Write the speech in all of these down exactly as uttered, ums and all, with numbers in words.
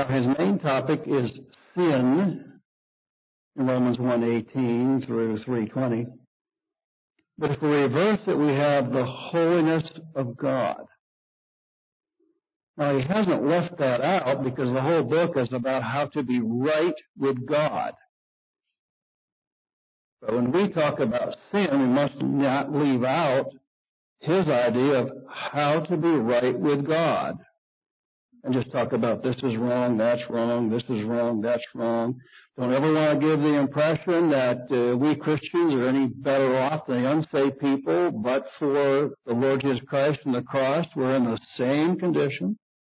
His main topic is sin in Romans one eighteen through three twenty. But if we reverse it, we have the holiness of God. Now, he hasn't left that out because the whole book is about how to be right with God. But when we talk about sin, we must not leave out his idea of how to be right with God. And just talk about this is wrong, that's wrong, this is wrong, that's wrong. Don't ever want to give the impression that uh, we Christians are any better off than the unsaved people, but for the Lord Jesus Christ and the cross, we're in the same condition.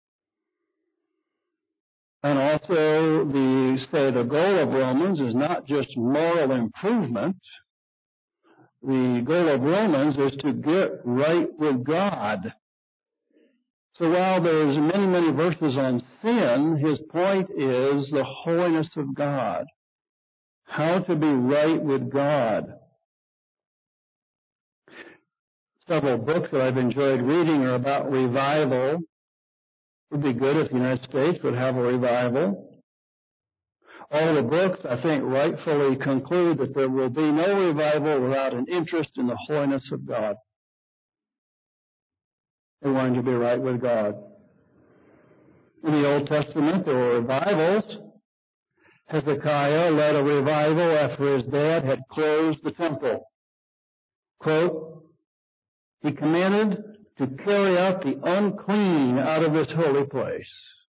And also, the say the goal of Romans is not just moral improvement. The goal of Romans is to get right with God. So while there's many, many verses on sin, his point is the holiness of God. How to be right with God. Several books that I've enjoyed reading are about revival. It would be good if the United States would have a revival. All the books, I think, rightfully conclude that there will be no revival without an interest in the holiness of God. They're wanting to be right with God. In the Old Testament, there were revivals. Hezekiah led a revival after his dad had closed the temple. Quote, he commanded to carry out the unclean out of this holy place.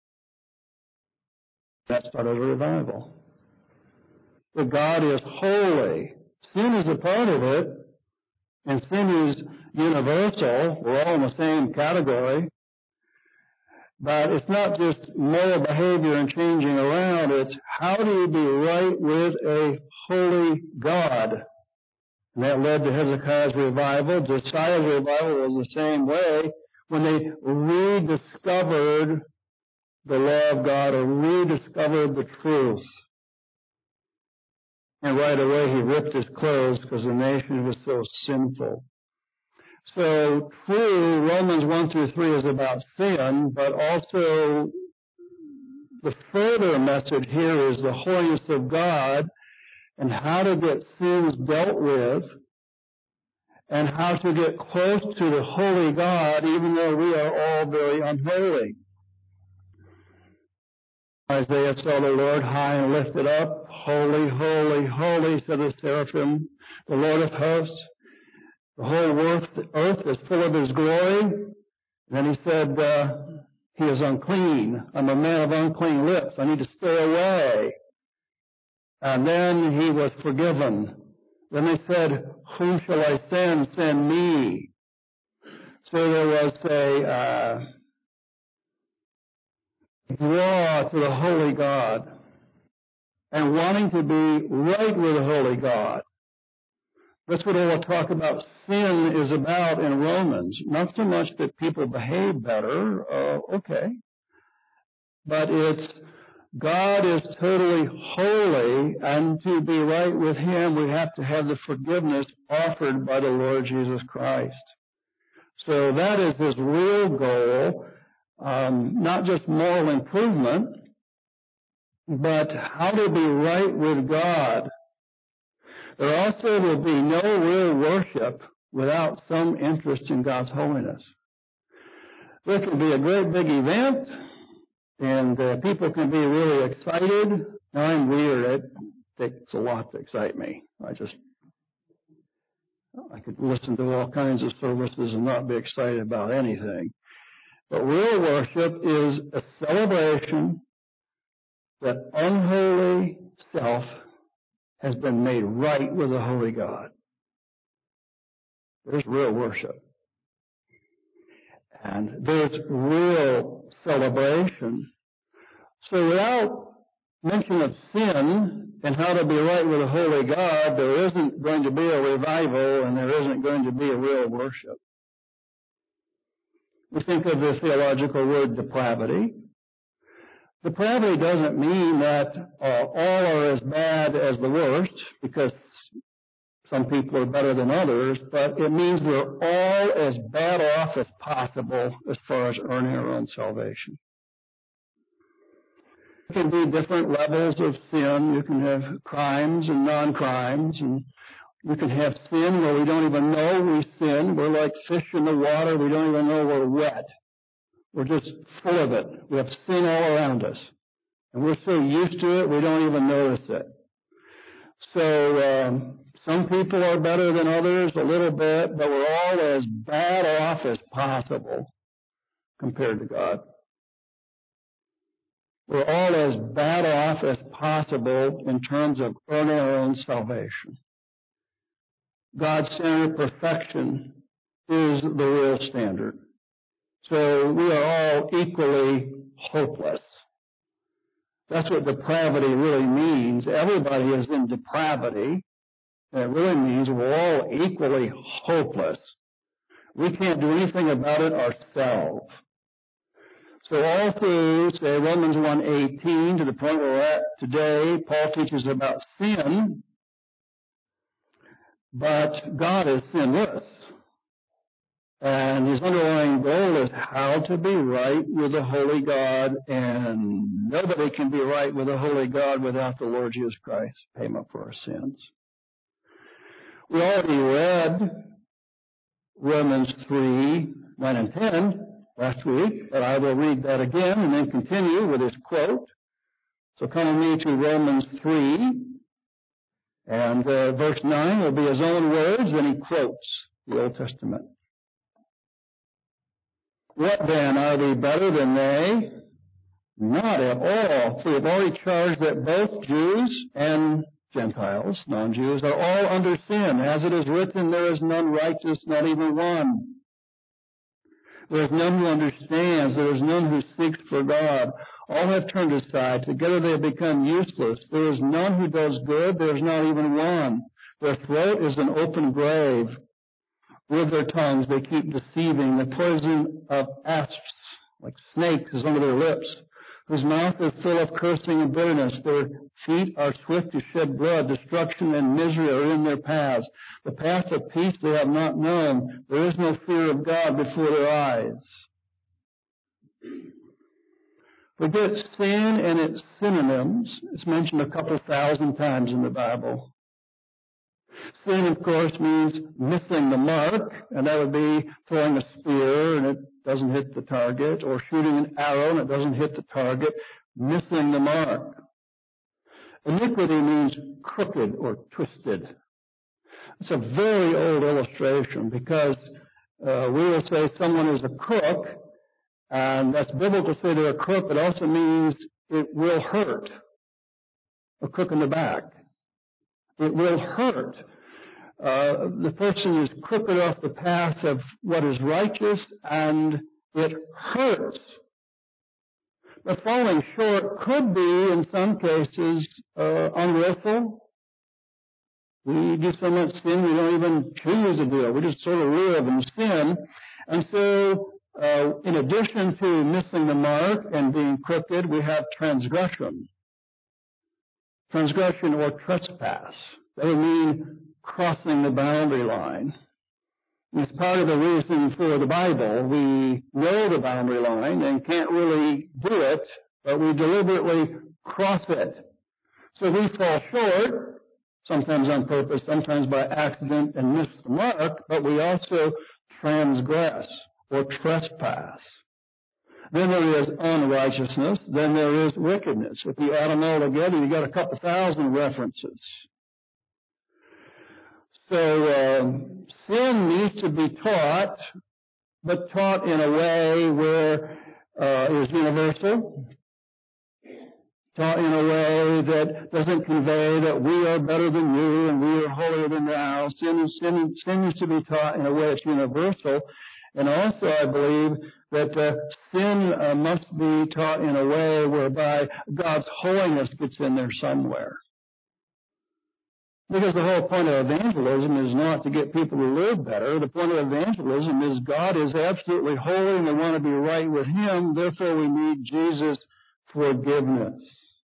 That started a revival. But God is holy. Sin is a part of it, and sin is universal. We're all in the same category. But it's not just moral behavior and changing around. It's how do you be right with a holy God? And that led to Hezekiah's revival. Josiah's revival was the same way when they rediscovered the law of God or rediscovered the truth. And right away he ripped his clothes because the nation was so sinful. So true, Romans one through three is about sin, but also the further message here is the holiness of God and how to get sins dealt with and how to get close to the holy God even though we are all very unholy. Isaiah saw the Lord high and lifted up. Holy, holy, holy, said the seraphim, the Lord of hosts. The whole earth, earth is full of his glory. And then he said, uh, he is unclean. I'm a man of unclean lips. I need to stay away. And then he was forgiven. Then they said, whom shall I send? Send me. So there was a uh, draw to the holy God and wanting to be right with the holy God. That's what all the talk about sin is about in Romans. Not so much that people behave better, uh, okay, but it's God is totally holy, and to be right with him, we have to have the forgiveness offered by the Lord Jesus Christ. So that is his real goal, um, not just moral improvement, but how to be right with God. There also will be no real worship without some interest in God's holiness. There can be a great big event, and uh, people can be really excited. Now, I'm weird. It takes a lot to excite me. I just, I could listen to all kinds of services and not be excited about anything. But real worship is a celebration that unholy self has been made right with the holy God. There's real worship. And there's real celebration. So without mention of sin and how to be right with the holy God, there isn't going to be a revival and there isn't going to be a real worship. We think of the theological word depravity. Depravity doesn't mean that uh, all are as bad as the worst, because some people are better than others, but it means we're all as bad off as possible as far as earning our own salvation. can be different levels of sin. You can have crimes and non-crimes, and you can have sin where we don't even know we sin. We're like fish in the water. We don't even know we're wet. We're just full of it. We have sin all around us. And we're so used to it, we don't even notice it. So um, some people are better than others a little bit, but we're all as bad off as possible compared to God. We're all as bad off as possible in terms of earning our own salvation. God-centered perfection is the real standard. So we are all equally hopeless. That's what depravity really means. Everybody is in depravity. And it really means we're all equally hopeless. We can't do anything about it ourselves. So all through, say, Romans one eighteen, to the point where we're at today, Paul teaches about sin, but God is sinless. And his underlying goal is how to be right with a holy God, and nobody can be right with a holy God without the Lord Jesus Christ payment for our sins. We already read Romans three, nine and ten last week, but I will read that again and then continue with his quote. So come with me to Romans three, and uh, verse nine will be his own words, then he quotes the Old Testament. What then? Are we better than they? Not at all. For we have already charged that both Jews and Gentiles, non-Jews, are all under sin. As it is written, there is none righteous, not even one. There is none who understands. There is none who seeks for God. All have turned aside. Together they have become useless. There is none who does good. There is not even one. Their throat is an open grave. With their tongues they keep deceiving. The poison of asps, like snakes, is under their lips, whose mouth is full of cursing and bitterness. Their feet are swift to shed blood. Destruction and misery are in their paths. The path of peace they have not known. There is no fear of God before their eyes. Forget sin and its synonyms. It's mentioned a couple thousand times in the Bible. Sin, of course, means missing the mark, and that would be throwing a spear and it doesn't hit the target, or shooting an arrow and it doesn't hit the target, missing the mark. Iniquity means crooked or twisted. It's a very old illustration because uh, we will say someone is a crook, and that's biblical to say they're a crook. It also means it will hurt. A crook in the back. It will hurt. Uh, the person is crooked off the path of what is righteous, and it hurts. But falling short could be, in some cases, uh, unwillful. We do so much sin we don't even choose to do it. We just sort of live in sin. And so, uh, in addition to missing the mark and being crooked, we have transgression. Transgression or trespass. That would mean crossing the boundary line. And it's part of the reason for the Bible. We know the boundary line and can't really do it, but we deliberately cross it. So we fall short, sometimes on purpose, sometimes by accident, and miss the mark, but we also transgress or trespass. Then there is unrighteousness. Then there is wickedness. If you add them all together, you got a couple thousand references. So um, sin needs to be taught, but taught in a way where uh, it is universal, taught in a way that doesn't convey that we are better than you and we are holier than thou. Sin, sin, sin needs to be taught in a way that's universal. And also, I believe that uh, sin uh, must be taught in a way whereby God's holiness gets in there somewhere. Because the whole point of evangelism is not to get people to live better. The point of evangelism is God is absolutely holy and we want to be right with Him. Therefore, we need Jesus' forgiveness.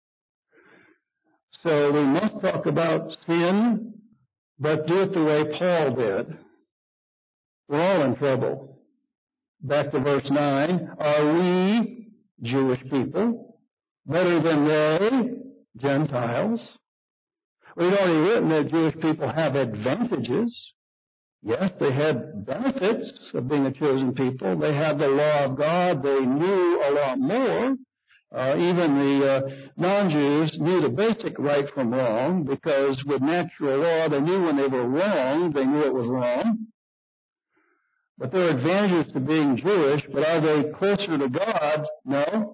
So we must talk about sin, but do it the way Paul did. We're all in trouble. Back to verse nine. Are we, Jewish people, Better than they, Gentiles. We'd already written that Jewish people have advantages. Yes, they had benefits of being a chosen people. They had the law of God. They knew a lot more. Uh, even the uh, non-Jews knew the basic right from wrong, because with natural law, they knew when they were wrong, they knew it was wrong. But there are advantages to being Jewish, but are they closer to God? No.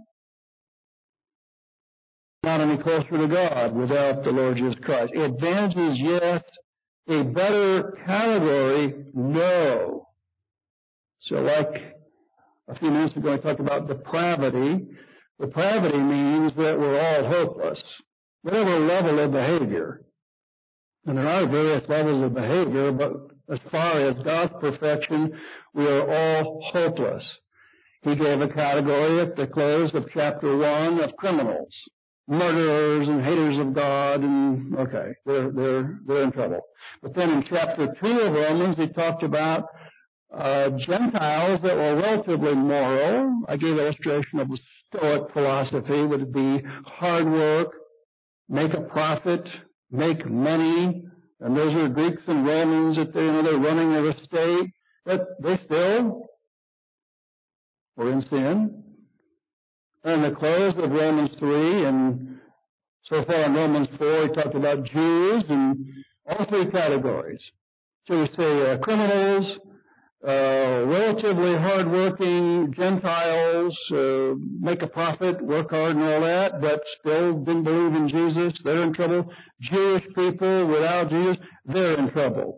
Not any closer to God without the Lord Jesus Christ. Advantages, yes. A better category, no. So like a few minutes ago I talked about depravity. Depravity means that we're all hopeless, whatever level of behavior. And there are various levels of behavior, but as far as God's perfection, we are all hopeless. He gave a category at the close of chapter one of criminals, murderers and haters of God, and okay, they're they're they're in trouble. But then in chapter two of Romans, he talked about uh, Gentiles that were relatively moral. I gave an illustration of the Stoic philosophy, would it be hard work, make a profit, make money, and those are Greeks and Romans that they, you know, they're running their estate, but they still were in sin. And the close of Romans three, and so far in Romans four, he talked about Jews and all three categories. So we say uh, criminals, uh, relatively hardworking Gentiles, uh, make a profit, work hard and all that, but still didn't believe in Jesus, they're in trouble. Jewish people without Jesus, they're in trouble.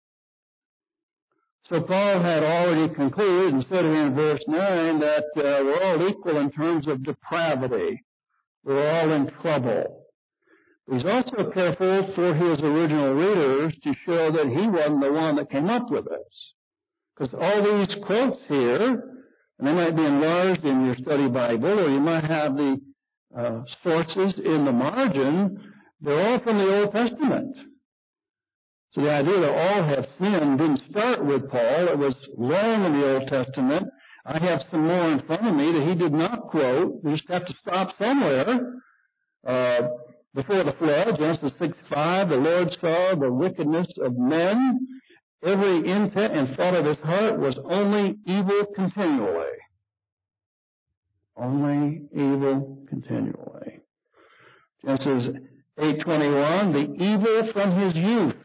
So Paul had already concluded and said in verse nine that uh, we're all equal in terms of depravity. We're all in trouble. He's also careful for his original readers to show that he wasn't the one that came up with this. Because all these quotes here, and they might be enlarged in your study Bible, or you might have the uh, sources in the margin, they're all from the Old Testament. So the idea that all have sinned didn't start with Paul. It was long in the Old Testament. I have some more in front of me that he did not quote. We just have to stop somewhere. Uh, before the flood, Genesis six five, the Lord saw the wickedness of men. Every intent and thought of his heart was only evil continually. Only evil continually. Genesis eight twenty-one, the evil from his youth.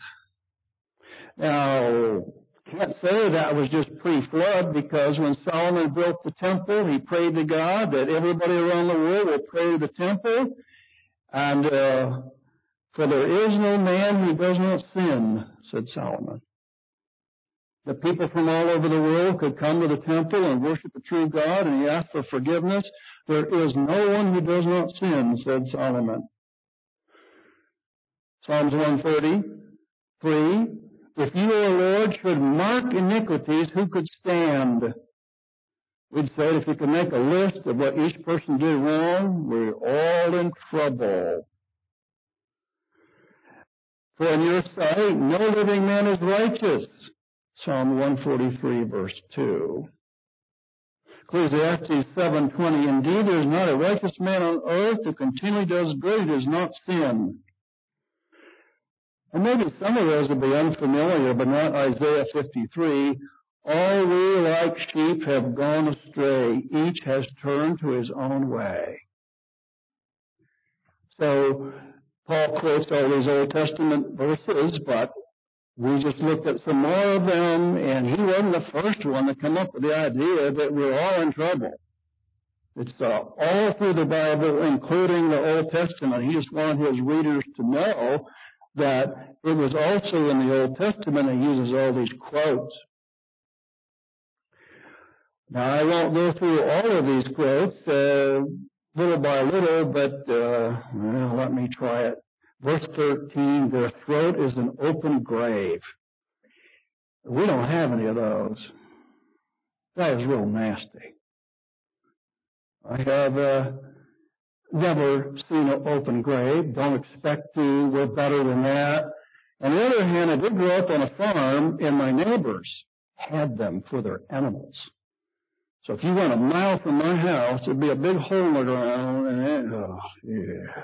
Now, can't say that was just pre-flood, because when Solomon built the temple, he prayed to God that everybody around the world will pray to the temple, and uh, for there is no man who does not sin, said Solomon. The people from all over the world could come to the temple and worship the true God, and he asked for forgiveness. There is no one who does not sin, said Solomon. Psalms one thirty-three, if you, O Lord, should mark iniquities, who could stand? We'd say if you could make a list of what each person did wrong, we're all in trouble. For in your sight, no living man is righteous. Psalm one forty-three, verse two. Ecclesiastes seven twenty, indeed there is not a righteous man on earth who continually does good, who does not sin. And maybe some of those will be unfamiliar, but not Isaiah fifty-three. All we like sheep have gone astray. Each has turned to his own way. So Paul quotes all these Old Testament verses, but we just looked at some more of them, and he wasn't the first one to come up with the idea that we're all in trouble. It's uh, all through the Bible, including the Old Testament. He just wanted his readers to know that it was also in the Old Testament. He uses all these quotes. Now, I won't go through all of these quotes uh, little by little, but uh, well, let me try it. Verse thirteen, their throat is an open grave. We don't have any of those. That is real nasty. I have uh, never seen an open grave. Don't expect to. We're better than that. On the other hand, I did grow up on a farm, and my neighbors had them for their animals. So if you went a mile from my house, there'd be a big hole in the ground, and it, oh, yeah.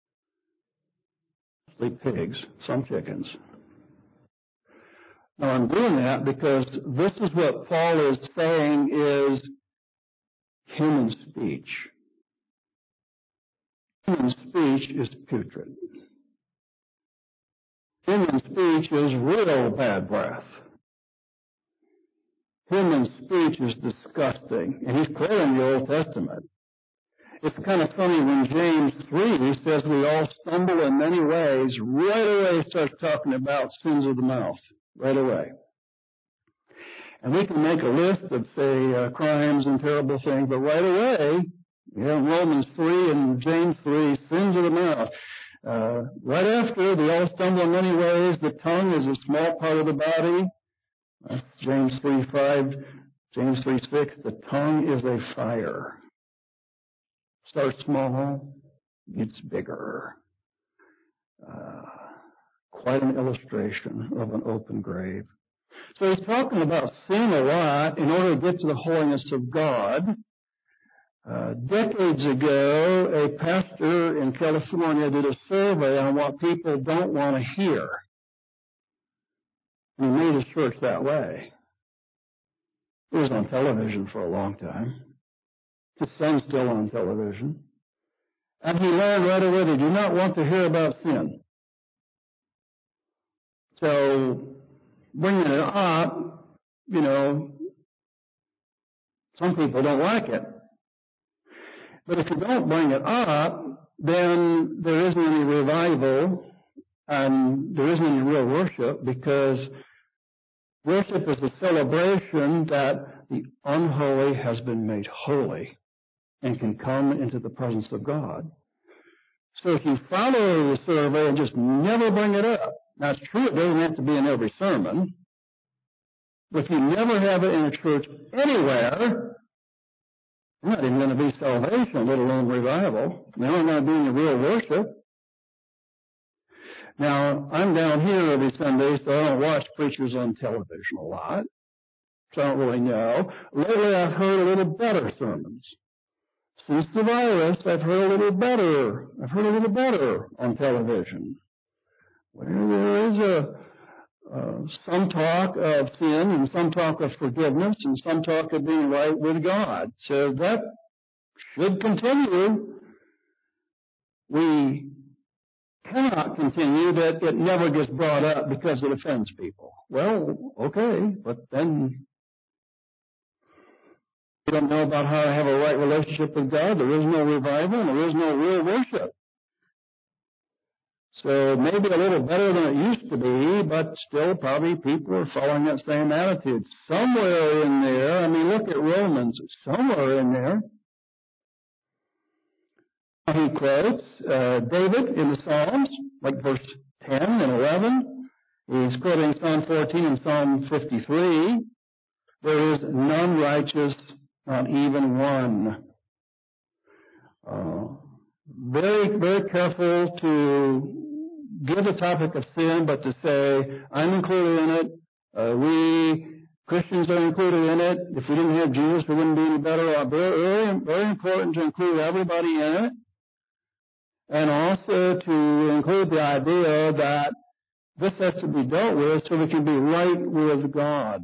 Mostly pigs, some chickens. Now I'm doing that because this is what Paul is saying is human speech. Human speech is putrid. Human speech is real bad breath. Human speech is disgusting. And he's quoting the Old Testament. It's kind of funny when James three says we all stumble in many ways, right away he starts talking about sins of the mouth. Right away. And we can make a list of, say, uh, crimes and terrible things, but right away, you know, Romans three and James three, sins of the mouth. Uh, right after, we all stumble in many ways. The tongue is a small part of the body. That's James three five, James three six. The tongue is a fire. Starts small, gets bigger. Uh, quite an illustration of an open grave. So he's talking about sin a lot in order to get to the holiness of God. Uh, decades ago, a pastor in California did a survey on what people don't want to hear. He made his church that way. It was on television for a long time. His son's still on television. And he learned right away they do not want to hear about sin. So, bringing it up, you know, some people don't like it. But if you don't bring it up, then there isn't any revival and there isn't any real worship, because worship is a celebration that the unholy has been made holy and can come into the presence of God. So if you follow the survey and just never bring it up, now it's true it doesn't have to be in every sermon, but if you never have it in a church anywhere, there's not even going to be salvation, let alone revival. They're not going to be any real worship. Now, I'm down here every Sunday, so I don't watch preachers on television a lot, so I don't really know. Lately, I've heard a little better sermons. Since the virus, I've heard a little better. I've heard a little better on television. Where there is a uh, some talk of sin and some talk of forgiveness and some talk of being right with God. So that should continue. We cannot continue that it never gets brought up because it offends people. Well, okay, but then we don't know about how to have a right relationship with God. There is no revival and there is no real worship. So maybe a little better than it used to be, but still probably people are following that same attitude. Somewhere in there, I mean, look at Romans, somewhere in there, he quotes uh, David in the Psalms, like verse ten and eleven. He's quoting Psalm fourteen and Psalm fifty-three. There is none righteous, not even one. Uh, very, very careful to give the topic of sin, but to say, I'm included in it. Uh, we Christians are included in it. If we didn't have Jesus, we wouldn't be any better off. Very, very, very important to include everybody in it. And also to include the idea that this has to be dealt with so we can be right with God.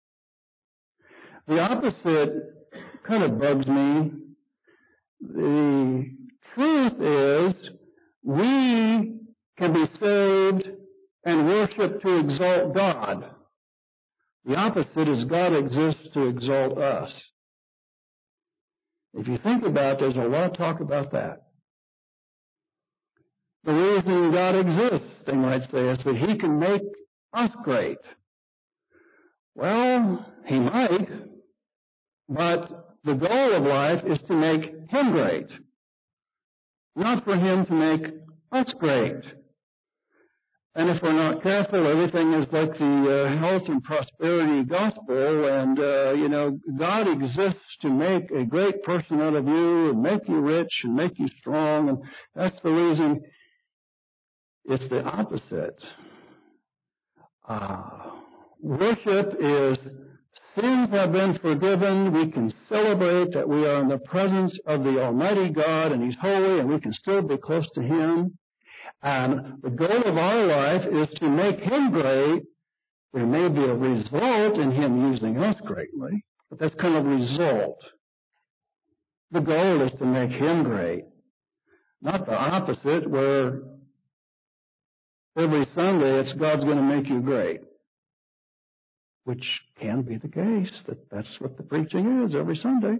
The opposite kind of bugs me. The truth is we can be saved and worship to exalt God. The opposite is God exists to exalt us. If you think about it, there's a lot of talk about that. The reason God exists, they might say, is that He can make us great. Well, He might, but the goal of life is to make Him great, not for Him to make us great. And if we're not careful, everything is like the uh, health and prosperity gospel, and, uh, you know, God exists to make a great person out of you and make you rich and make you strong, and that's the reason. It's the opposite. Uh, worship is sins have been forgiven, we can celebrate that we are in the presence of the Almighty God and He's holy and we can still be close to Him. And the goal of our life is to make Him great. There may be a result in Him using us greatly, but that's kind of a result. The goal is to make Him great, not the opposite, where every Sunday it's God's going to make you great, which can be the case. That that's what the preaching is every Sunday.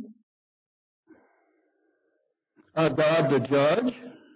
Uh, God the judge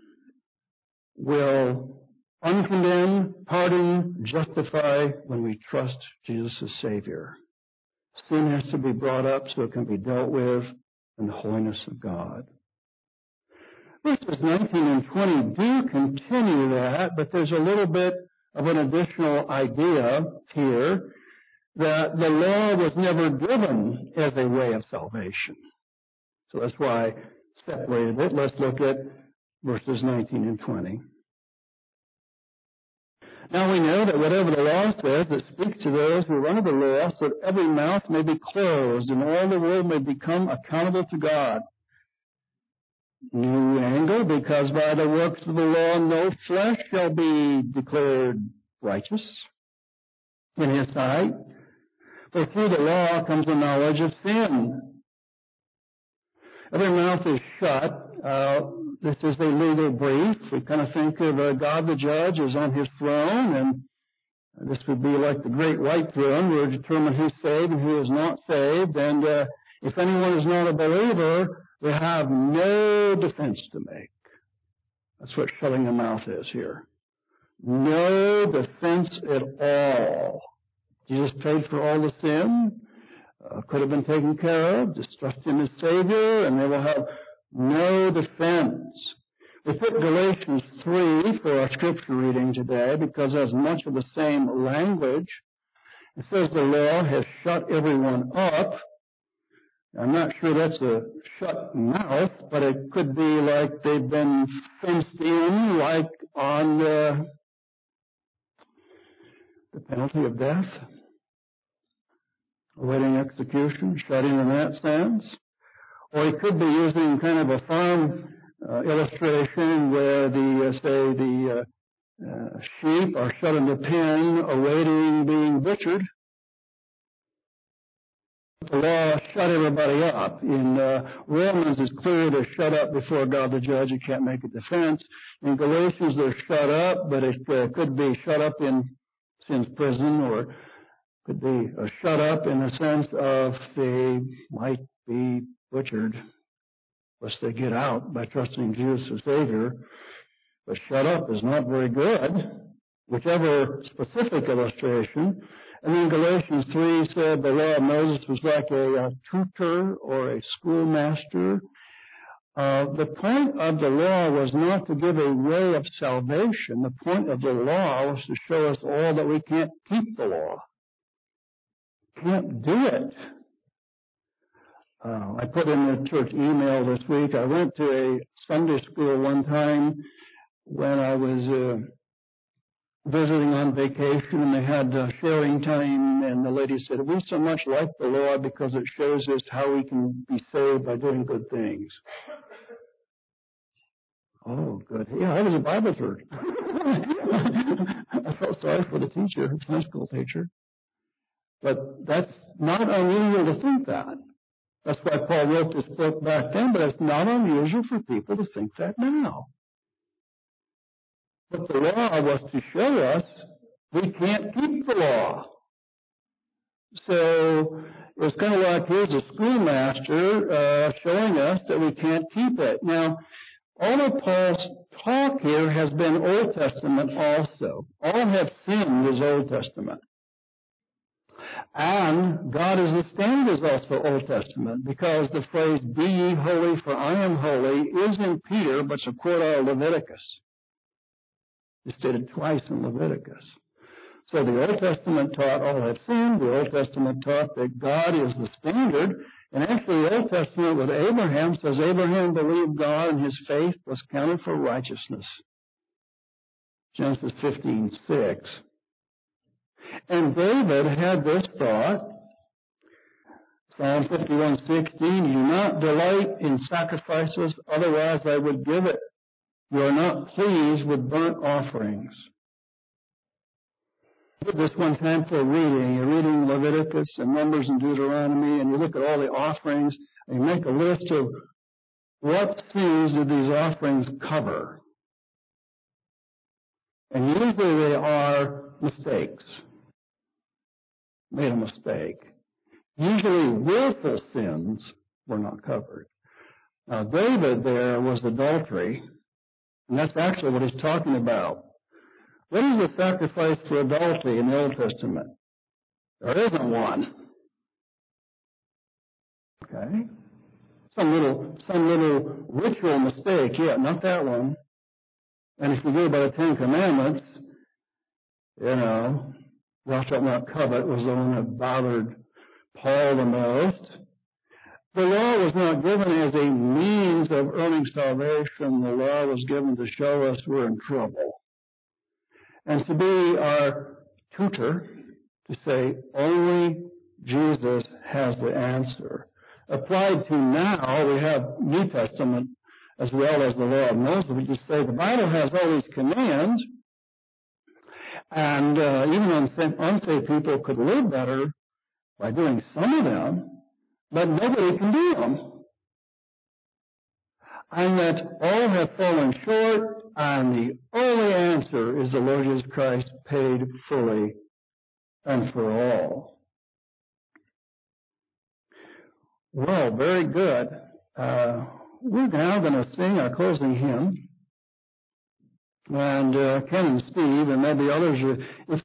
will uncondemn, pardon, justify when we trust Jesus as Savior. Sin has to be brought up so it can be dealt with in the holiness of God. Verses nineteen and twenty do continue that, but there's a little bit of an additional idea here that the law was never given as a way of salvation. So that's why I separated it. Let's look at verses nineteen and twenty. Now we know that whatever the law says, it speaks to those who are under the law, so that every mouth may be closed and all the world may become accountable to God. New angle, because by the works of the law no flesh shall be declared righteous in His sight. For through the law comes the knowledge of sin. Every mouth is shut. Uh, this is a legal brief. We kind of think of uh, God the judge is on His throne, and this would be like the great white throne where we determine who's saved and who is not saved. And uh, if anyone is not a believer, they have no defense to make. That's what shutting the mouth is here. No defense at all. Jesus paid for all the sin. Uh, could have been taken care of. Just trust Him as Savior, and they will have no defense. We put Galatians three for our scripture reading today because it has much of the same language. It says the law has shut everyone up. I'm not sure that's a shut mouth, but it could be like they've been fenced in, like on the, the penalty of death, awaiting execution, shut in in that sense. Or he could be using kind of a farm uh, illustration where the, uh, say, the uh, uh, sheep are shut in the pen, awaiting being butchered. The law shut everybody up. In uh, Romans, it's clear they're shut up before God the judge. You can't make a defense. In Galatians, they're shut up, but it uh, could be shut up in sin's prison, or could be uh, shut up in the sense of they might be butchered unless they get out by trusting Jesus as Savior. But shut up is not very good, whichever specific illustration. And then Galatians three said the law of Moses was like a, a tutor or a schoolmaster. Uh, the point of the law was not to give a way of salvation. The point of the law was to show us all that we can't keep the law. Can't do it. Uh, I put in the church email this week. I went to a Sunday school one time when I was uh, visiting on vacation, and they had uh, sharing time, and the lady said, we so much like the law because it shows us how we can be saved by doing good things. Oh, good. Yeah, that was a Bible church. I felt sorry for the teacher, the Sunday school teacher. But that's not unusual to think that. That's why Paul wrote this book back then, but it's not unusual for people to think that now. But the law was to show us we can't keep the law. So it's kind of like here's a schoolmaster uh, showing us that we can't keep it. Now, all of Paul's talk here has been Old Testament also. All have sinned is Old Testament. And God is the standard is also Old Testament, because the phrase, be ye holy for I am holy, is in Peter, but it's a quote out of Leviticus. It's stated twice in Leviticus. So the Old Testament taught all have sinned. The Old Testament taught that God is the standard. And actually the Old Testament with Abraham says Abraham believed God and his faith was counted for righteousness. Genesis fifteen six. And David had this thought, Psalm fifty-one sixteen, do not delight in sacrifices, otherwise I would give it. You are not pleased with burnt offerings. I did this one time for reading. You're reading Leviticus and Numbers and Deuteronomy, and you look at all the offerings, and you make a list of what sins did these offerings cover. And usually they are mistakes. Made a mistake. Usually willful sins were not covered. Now David there was adultery, and that's actually what he's talking about. What is the sacrifice for adultery in the Old Testament? There isn't one. Okay? Some little, some little ritual mistake, yeah, not that one. And if we go by the Ten Commandments, you know, thou shalt not covet was the one that bothered Paul the most. The law was not given as a means of earning salvation. The law was given to show us we're in trouble. And to be our tutor, to say only Jesus has the answer. Applied to now, we have New Testament as well as the law of Moses. We just say the Bible has all these commands, and uh, even unsaved people could live better by doing some of them, but nobody can do them. And that all have fallen short, and the only answer is the Lord Jesus Christ paid fully and for all. Well, very good. Uh, we're now going to sing our closing hymn. And uh, Ken and Steve, and maybe others, if